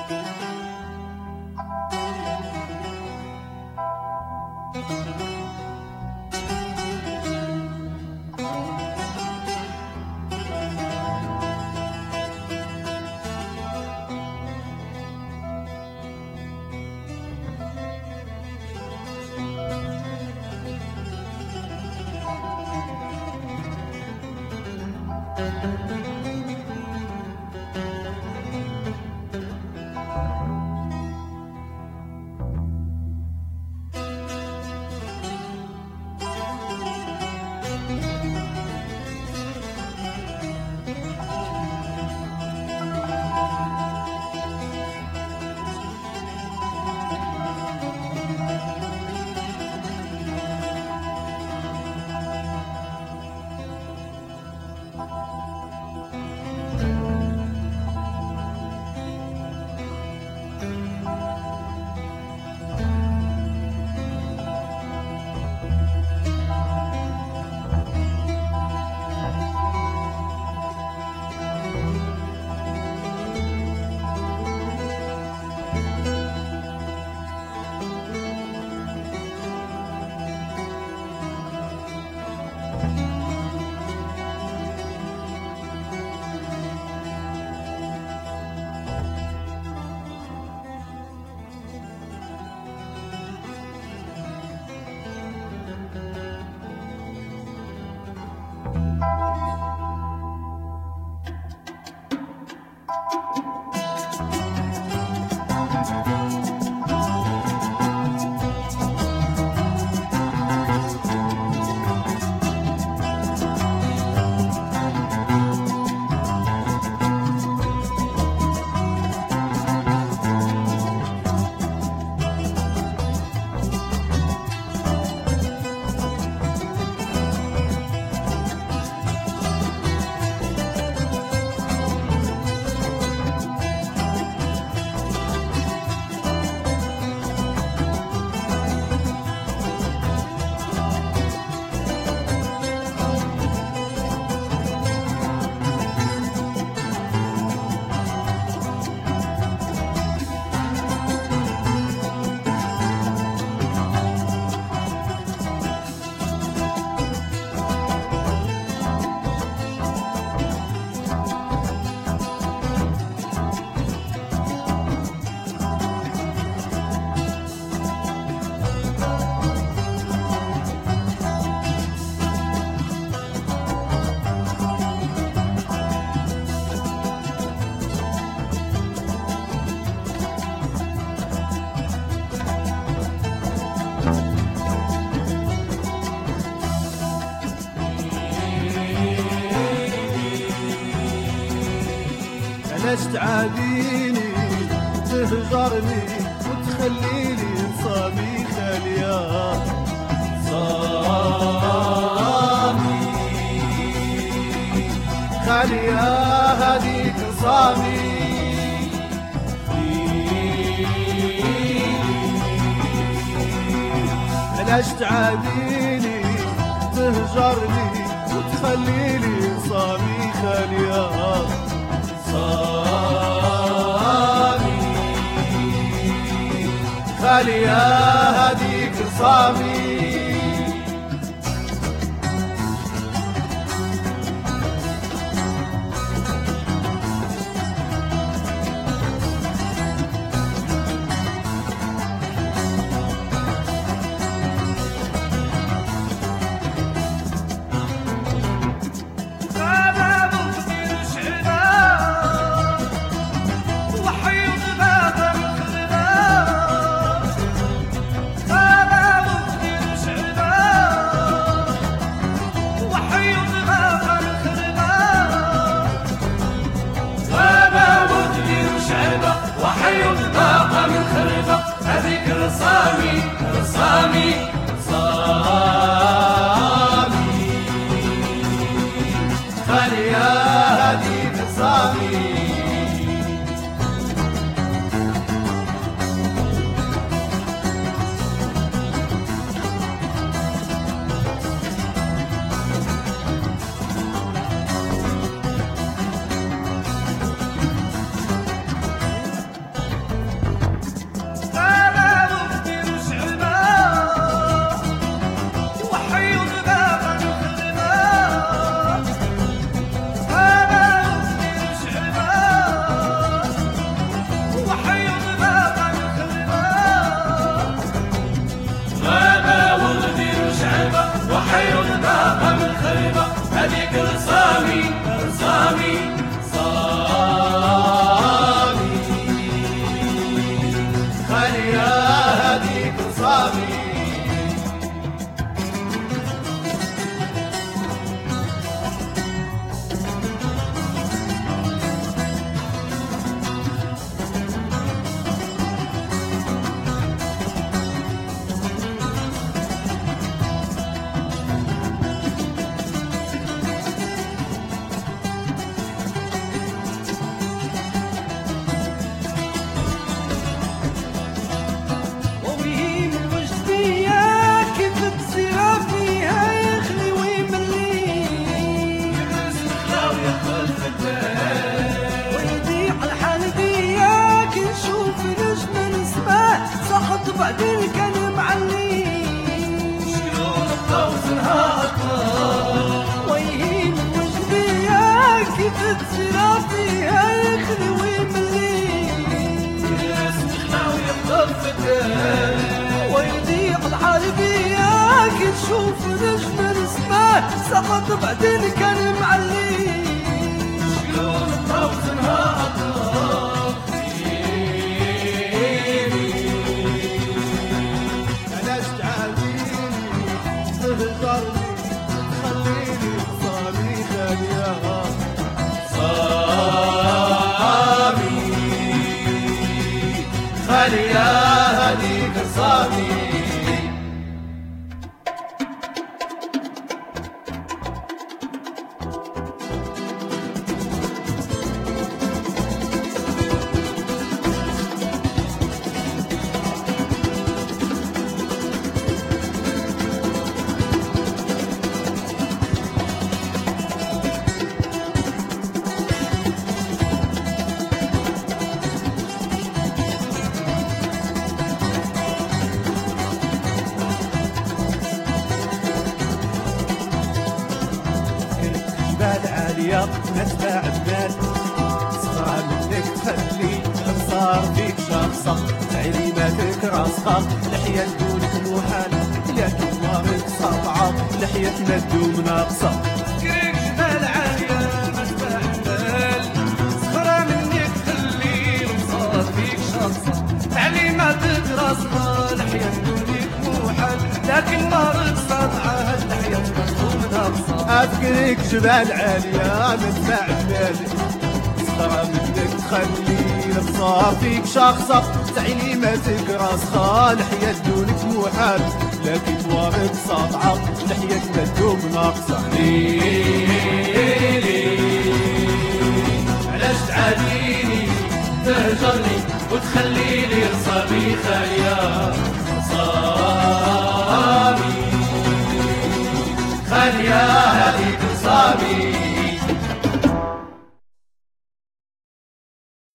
ليش تعاديني تهجرني وتخليني صامي خالية صامي خالية هذيك صامي ليش تعاديني تهجرني وتخليني صامي خالية صامي خالية هذيك صامي رصامي رصامي صامي خالية هذيك صامي سيرة فيها يخلوي مليل يسمعنا ويحضر في الدار ويضيق الحال بيا كي تشوف نجم السماء سقط بعدين كان معلي شلون توزنها أطراف علاش تعاديني تهجرني تخليني خصامي خالية صامي خالية هذيك خصامي جبال عالية نتبع الناس صغار منك تخلي صار فيك شخصة تعليماتك راسخة لحية دونك محال لكن واغد ساطعة لحيتنا تدوم ناقصة كريك جبال عالية متبع البال صخرة منك تخلي وصار فيك شخصة تعليماتك راسخة لحية دونك محال لكن نارك ساطعة لحية مفهوم ناقصة أذكرك جبال عالية متبع النادي صخرة منك تخلي صار فيك شخصة تعليماتك راسخة لحية دونك محال لكن واغد ساطعة لحيتنا تدوم ناقصة علاش تعاديني تهجرني وتخليني رصابي خالية